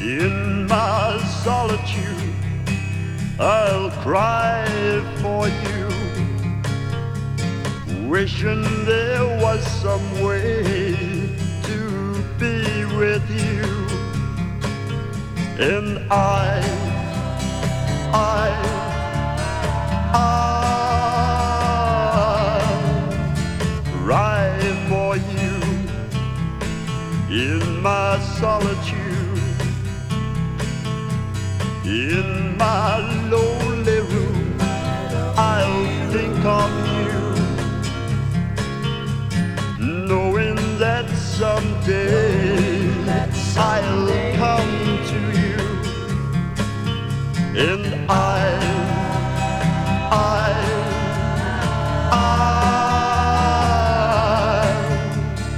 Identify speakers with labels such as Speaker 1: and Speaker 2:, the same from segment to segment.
Speaker 1: In my solitude, I'll cry for you, wishing there was some way to be with you. And I ride for you in my solitude. In my lonely room, I'll think of you, knowing that someday I'll come to you. And I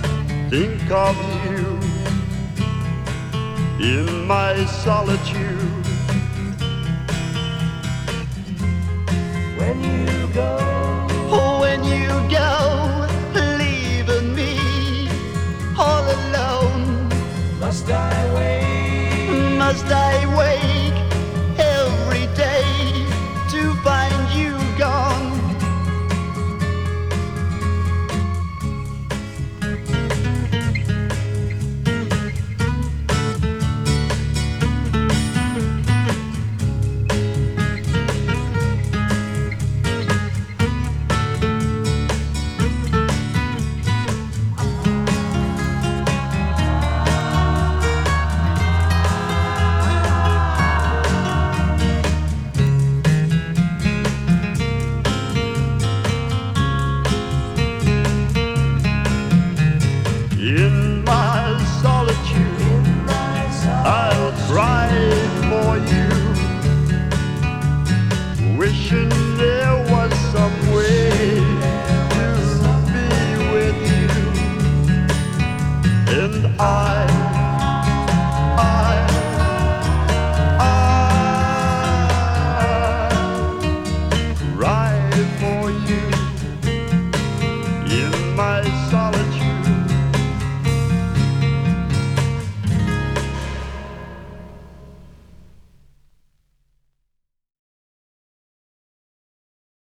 Speaker 1: think of you in my solitude.